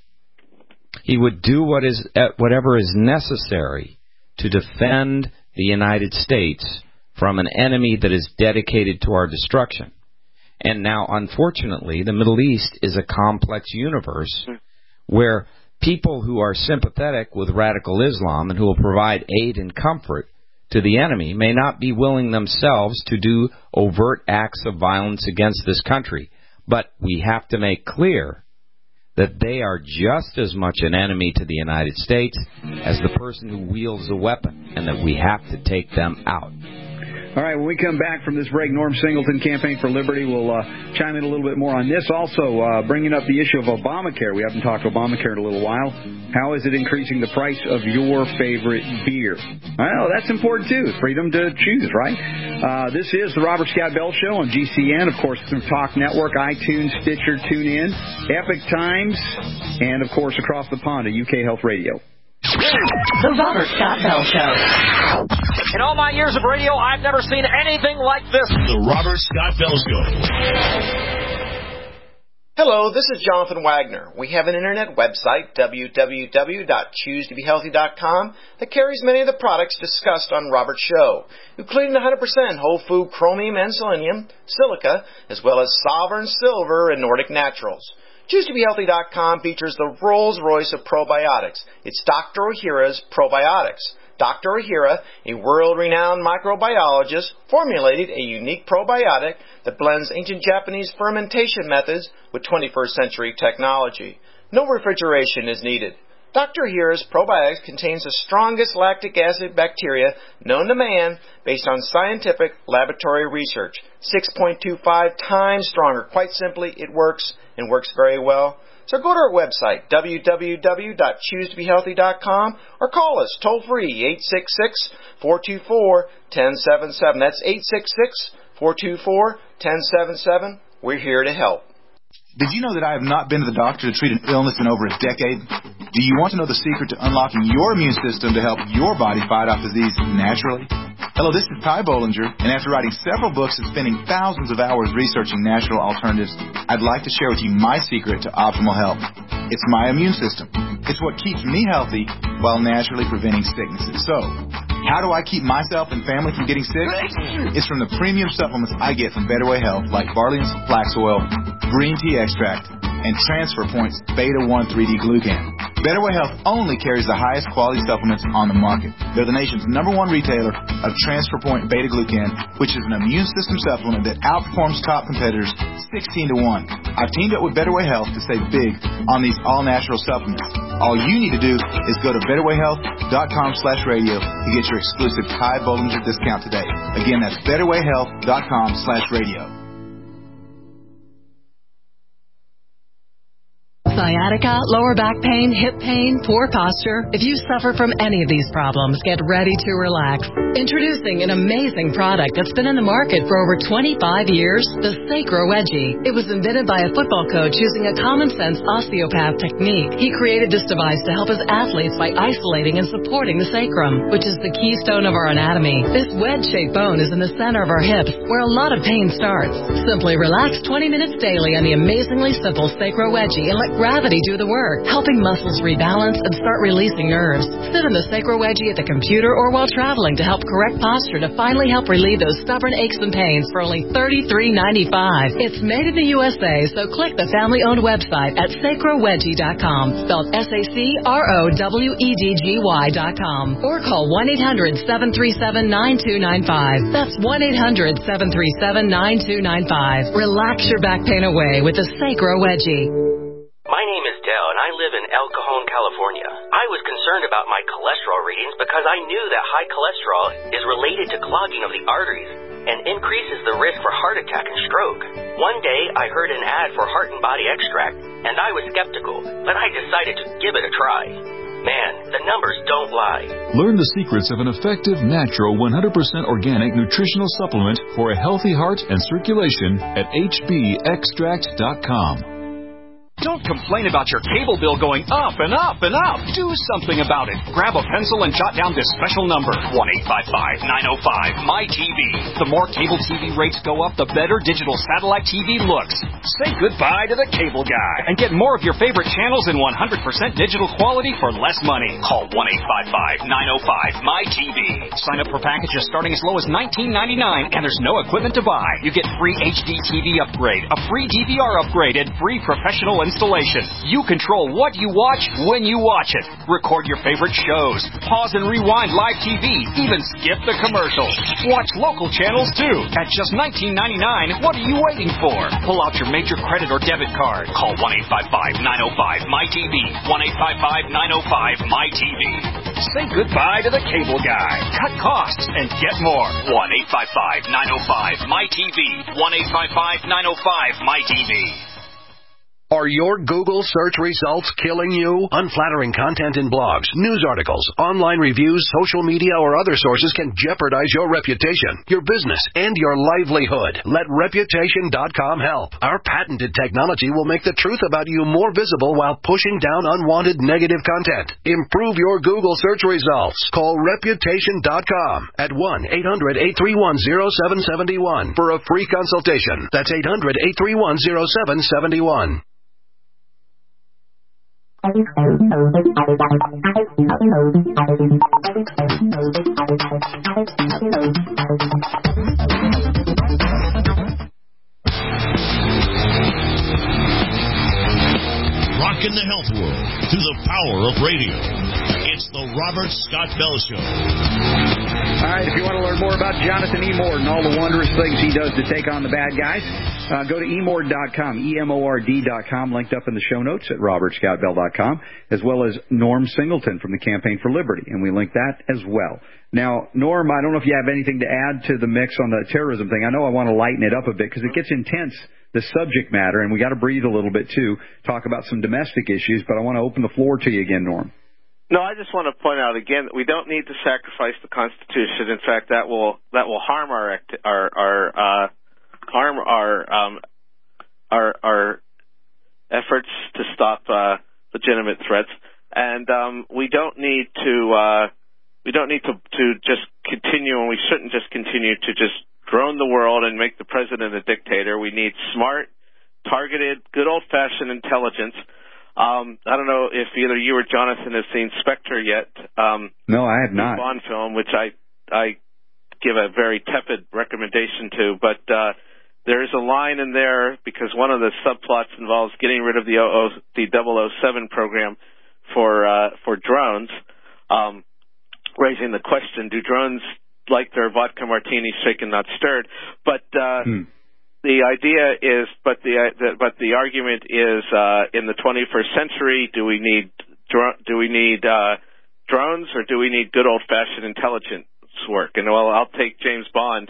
he would do what is whatever is necessary to defend the United States from an enemy that is dedicated to our destruction. And now, unfortunately, the Middle East is a complex universe where people who are sympathetic with radical Islam and who will provide aid and comfort to the enemy may not be willing themselves to do overt acts of violence against this country. But we have to make clear that they are just as much an enemy to the United States as the person who wields the weapon, and that we have to take them out. All right, when we come back from this break, Norm Singleton, Campaign for Liberty, will uh, chime in a little bit more on this. Also, uh, bringing up the issue of Obamacare. We haven't talked Obamacare in a little while. How is it increasing the price of your favorite beer? Well, that's important, too. Freedom to choose, right? Uh, this is the Robert Scott Bell Show on G C N, of course, through Talk Network, iTunes, Stitcher, TuneIn, Epic Times, and, of course, across the pond at U K Health Radio. The Robert Scott Bell Show. In all my years of radio, I've never seen anything like this. The Robert Scott Bell Show. Hello, this is Jonathan Wagner. We have an internet website, w w w dot choose to be healthy dot com, that carries many of the products discussed on Robert's show, including one hundred percent whole food chromium and selenium, silica, as well as Sovereign Silver and Nordic Naturals. choose to be healthy dot com features the Rolls-Royce of probiotics. It's Doctor Ohhira's Probiotics. Doctor Ohhira, a world-renowned microbiologist, formulated a unique probiotic that blends ancient Japanese fermentation methods with twenty-first century technology. No refrigeration is needed. Doctor Ohhira's Probiotics contains the strongest lactic acid bacteria known to man based on scientific laboratory research. six point two five times stronger. Quite simply, it works and works very well. So go to our website, w w w dot choose to be healthy dot com, or call us toll-free, eight six six, four two four, one zero seven seven. That's eight six six, four two four, one zero seven seven. We're here to help. Did you know that I have not been to the doctor to treat an illness in over a decade? Do you want to know the secret to unlocking your immune system to help your body fight off disease naturally? Hello, this is Ty Bollinger, and after writing several books and spending thousands of hours researching natural alternatives, I'd like to share with you my secret to optimal health. It's my immune system. It's what keeps me healthy while naturally preventing sicknesses. So, how do I keep myself and family from getting sick? It's from the premium supplements I get from Better Way Health, like Barley's Flax Oil, Green Tea Extract, and Transfer Point's Beta one three D Glucan. Better Way Health only carries the highest quality supplements on the market. They're the nation's number one retailer of Transfer Point Beta Glucan, which is an immune system supplement that outperforms top competitors sixteen to one. I've teamed up with Better Way Health to save big on these all-natural supplements. All you need to do is go to better way health dot com slash radio to get your exclusive Ty Bollinger discount today. Again, that's better way health dot com slash radio. Sciatica, lower back pain, hip pain, poor posture. If you suffer from any of these problems, get ready to relax. Introducing an amazing product that's been in the market for over twenty-five years, the Sacro Wedgie. It was invented by a football coach using a common-sense osteopath technique. He created this device to help his athletes by isolating and supporting the sacrum, which is the keystone of our anatomy. This wedge-shaped bone is in the center of our hips, where a lot of pain starts. Simply relax twenty minutes daily on the amazingly simple Sacro Wedgie and let gravity do the work, helping muscles rebalance and start releasing nerves. Sit in the Sacro Wedgie at the computer or while traveling to help correct posture to finally help relieve those stubborn aches and pains for only thirty-three ninety-five. It's made in the U S A, so click the family-owned website at sacro wedgie dot com, spelled S A C R O W E D G Y dot com, or call one eight hundred seven three seven nine two nine five. That's one eight hundred seven three seven nine two nine five. Relax your back pain away with the Sacro Wedgie. My name is Dell, and I live in El Cajon, California. I was concerned about my cholesterol readings because I knew that high cholesterol is related to clogging of the arteries and increases the risk for heart attack and stroke. One day, I heard an ad for Heart and Body Extract, and I was skeptical, but I decided to give it a try. Man, the numbers don't lie. Learn the secrets of an effective, natural, one hundred percent organic nutritional supplement for a healthy heart and circulation at H B extract dot com. Don't complain about your cable bill going up and up and up. Do something about it. Grab a pencil and jot down this special number, one eight five five nine oh five M Y T V. The more cable T V rates go up, the better digital satellite T V looks. Say goodbye to the cable guy and get more of your favorite channels in one hundred percent digital quality for less money. Call one eight five five nine oh five M Y T V. Sign up for packages starting as low as nineteen ninety-nine, and there's no equipment to buy. You get free H D T V upgrade, a free D V R upgrade, and free professional installation. You control what you watch when you watch it. Record your favorite shows. Pause and rewind live T V. Even skip the commercials. Watch local channels too. At just nineteen ninety-nine, what are you waiting for? Pull out your major credit or debit card. Call one eight five five nine oh five M Y T V. one eight five five nine oh five M Y T V. Say goodbye to the cable guy. Cut costs and get more. one eight five five nine oh five M Y T V. one eight five five nine oh five M Y T V. Are your Google search results killing you? Unflattering content in blogs, news articles, online reviews, social media, or other sources can jeopardize your reputation, your business, and your livelihood. Let Reputation dot com help. Our patented technology will make the truth about you more visible while pushing down unwanted negative content. Improve your Google search results. Call Reputation dot com at one eight hundred eight three one oh seven seven one for a free consultation. That's eight hundred eight three one oh seven seven one. Rocking the health world through the power of radio. It's the Robert Scott Bell Show. All right, if you want to learn more about Jonathan E. Mord and all the wondrous things he does to take on the bad guys, uh, go to e mord dot com, E M O R D dot com, linked up in the show notes at robert scott bell dot com, as well as Norm Singleton from the Campaign for Liberty, and we link that as well. Now, Norm, I don't know if you have anything to add to the mix on the terrorism thing. I know I want to lighten it up a bit because it gets intense, the subject matter, and we got to breathe a little bit, too, talk about some domestic issues, but I want to open the floor to you again, Norm. No, I just want to point out again that we don't need to sacrifice the Constitution. In fact, that will that will harm our our our uh, harm our um, our our efforts to stop uh, legitimate threats, and um, we don't need to uh, we don't need to to just continue, and we shouldn't just continue to just drone the world and make the president a dictator. We need smart, targeted, good old-fashioned intelligence. Um, I don't know if either you or Jonathan have seen Spectre yet. Um, no, I have not. The Bond film, which I I give a very tepid recommendation to, but uh, there is a line in there because one of the subplots involves getting rid of the O O, the double oh seven program for uh, for drones, um, raising the question: do drones like their vodka martinis shaken, not stirred? But uh, hmm. The idea is, but the, uh, the but the argument is, uh, in the twenty-first century, do we need dro- do we need uh, drones or do we need good old-fashioned intelligence work? And well, I'll take James Bond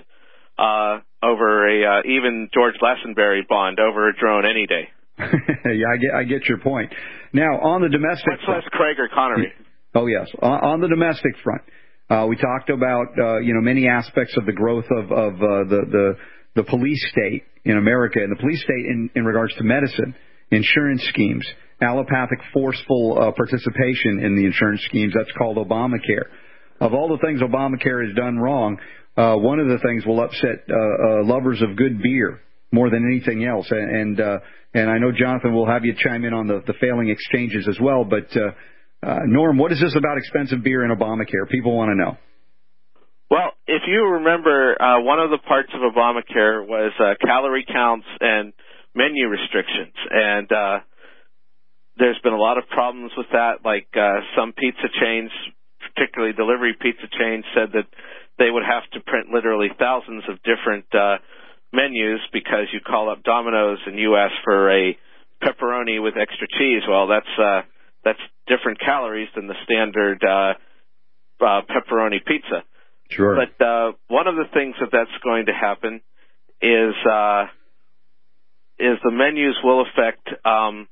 uh, over a uh, even George Lazenby Bond over a drone any day. Yeah, I get I get your point. Now on the domestic much front, less Craig or Connery. Oh yes, on, on the domestic front, uh, we talked about uh, you know many aspects of the growth of of uh, the the the police state in America, and the police state in, in regards to medicine, insurance schemes, allopathic forceful uh, participation in the insurance schemes. That's called Obamacare. Of all the things Obamacare has done wrong, uh, one of the things will upset uh, uh, lovers of good beer more than anything else. And uh, and I know, Jonathan, will have you chime in on the, the failing exchanges as well. But, uh, uh, Norm, what is this about expensive beer and Obamacare? People want to know. Well, if you remember, uh, one of the parts of Obamacare was uh, calorie counts and menu restrictions. And uh, there's been a lot of problems with that, like uh, some pizza chains, particularly delivery pizza chains, said that they would have to print literally thousands of different uh, menus because you call up Domino's and you ask for a pepperoni with extra cheese. Well, that's uh, that's different calories than the standard uh, uh, pepperoni pizza. Sure. But uh, one of the things that that's going to happen is uh, is the menus will affect. Um,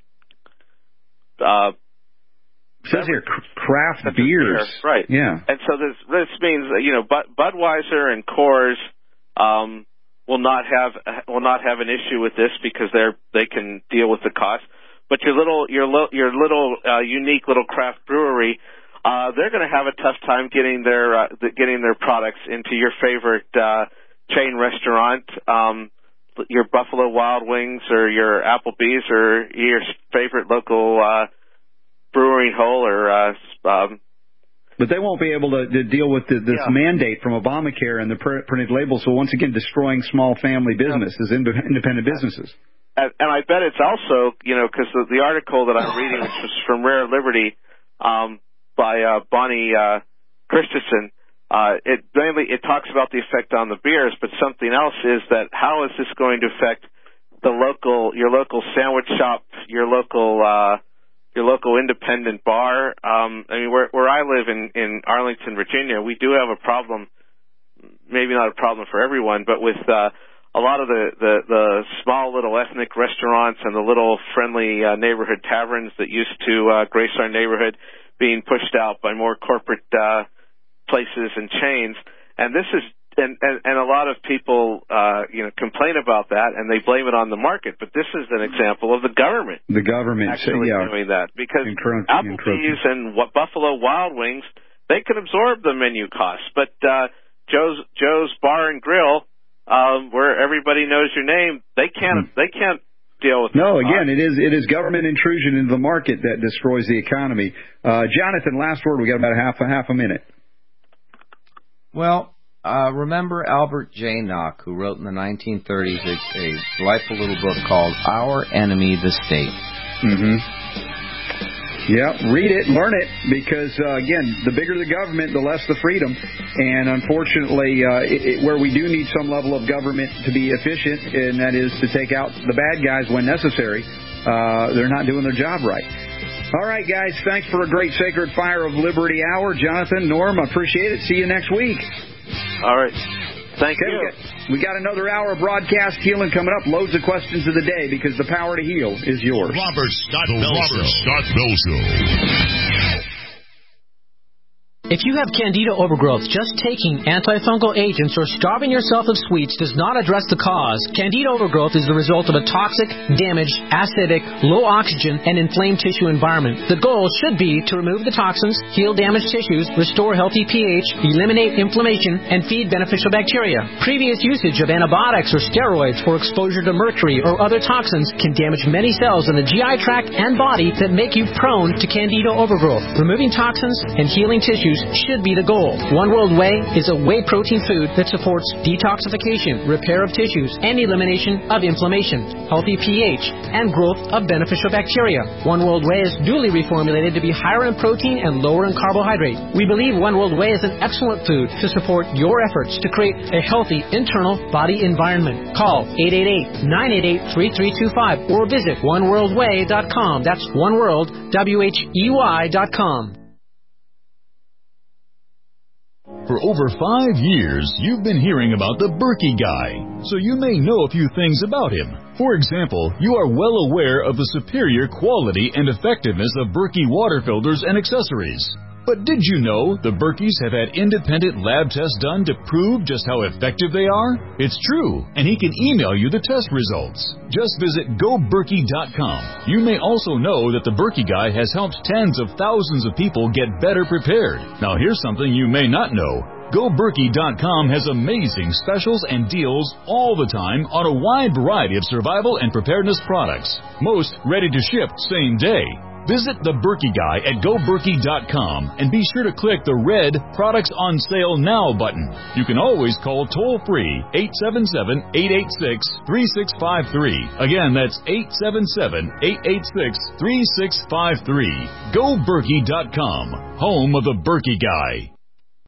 uh, it says here craft beers, beer, right? Yeah. And so this this means that, you know, Bud, Budweiser and Coors um, will not have will not have an issue with this because they're they can deal with the cost. But your little your little your little uh, unique little craft brewery. Uh, they're going to have a tough time getting their uh, getting their products into your favorite uh, chain restaurant, um, your Buffalo Wild Wings or your Applebee's or your favorite local uh, brewing hole. Or uh, um, but they won't be able to, to deal with the, this yeah. mandate from Obamacare and the pr- printed labels. So once again, destroying small family businesses, ind- independent businesses. And, and I bet it's also, you know, because the, the article that I'm reading, which was from Rare Liberty. Um, by uh, Bonnie uh, Christensen, uh, it mainly it talks about the effect on the beers, but something else is that how is this going to affect the local, your local sandwich shop, your local, uh, your local independent bar? Um, I mean, where where I live in in Arlington, Virginia, we do have a problem. Maybe not a problem for everyone, but with uh, a lot of the, the the small little ethnic restaurants and the little friendly uh, neighborhood taverns that used to uh, grace our neighborhood being pushed out by more corporate uh, places and chains, and this is and, and, and a lot of people uh, you know complain about that and they blame it on the market. But this is an example of the government, the government actually yeah. doing that because Encro- Applebee's and what Buffalo Wild Wings, they can absorb the menu costs, but uh, Joe's Joe's Bar and Grill, um, where everybody knows your name, they can't mm. they can't. Deal with no, again, it is it is government intrusion into the market that destroys the economy. Uh, Jonathan, last word. We got about a half a half a minute. Well, uh, remember Albert J. Nock, who wrote in the nineteen thirties a, a delightful little book called Our Enemy, the State. Mm-hmm. Yeah, read it, learn it, because, uh, again, the bigger the government, the less the freedom. And unfortunately, uh, it, it, where we do need some level of government to be efficient, and that is to take out the bad guys when necessary, uh, they're not doing their job right. All right, guys, thanks for a great Sacred Fire of Liberty Hour. Jonathan, Norm, I appreciate it. See you next week. All right. Thank okay, you. We got, we got another hour of broadcast healing coming up. Loads of questions of the day because the power to heal is yours. Robert Scott Bell Robert Show. Scott Bell Show. If you have candida overgrowth, just taking antifungal agents or starving yourself of sweets does not address the cause. Candida overgrowth is the result of a toxic, damaged, acidic, low oxygen, and inflamed tissue environment. The goal should be to remove the toxins, heal damaged tissues, restore healthy pH, eliminate inflammation, and feed beneficial bacteria. Previous usage of antibiotics or steroids for exposure to mercury or other toxins can damage many cells in the G I tract and body that make you prone to candida overgrowth. Removing toxins and healing tissues should be the goal. One World Whey is a whey protein food that supports detoxification, repair of tissues, and elimination of inflammation, healthy pH, and growth of beneficial bacteria. One World Whey is duly reformulated to be higher in protein and lower in carbohydrate. We believe One World Whey is an excellent food to support your efforts to create a healthy internal body environment. Call eight eight eight, nine eight eight, three three two five or visit one world way dot com. That's One World, W H E Y dot com. For over five years, you've been hearing about the Berkey Guy, so you may know a few things about him. For example, you are well aware of the superior quality and effectiveness of Berkey water filters and accessories. But did you know the Berkeys have had independent lab tests done to prove just how effective they are? It's true, and he can email you the test results. Just visit go berkey dot com. You may also know that the Berkey Guy has helped tens of thousands of people get better prepared. Now here's something you may not know. Go Berkey dot com has amazing specials and deals all the time on a wide variety of survival and preparedness products. Most ready to ship same day. Visit the Berkey Guy at Go Berkey dot com and be sure to click the red Products on Sale Now button. You can always call toll-free eight seven seven, eight eight six, three six five three. Again, that's eight seven seven, eight eight six, three six five three. Go Berkey dot com, home of the Berkey Guy.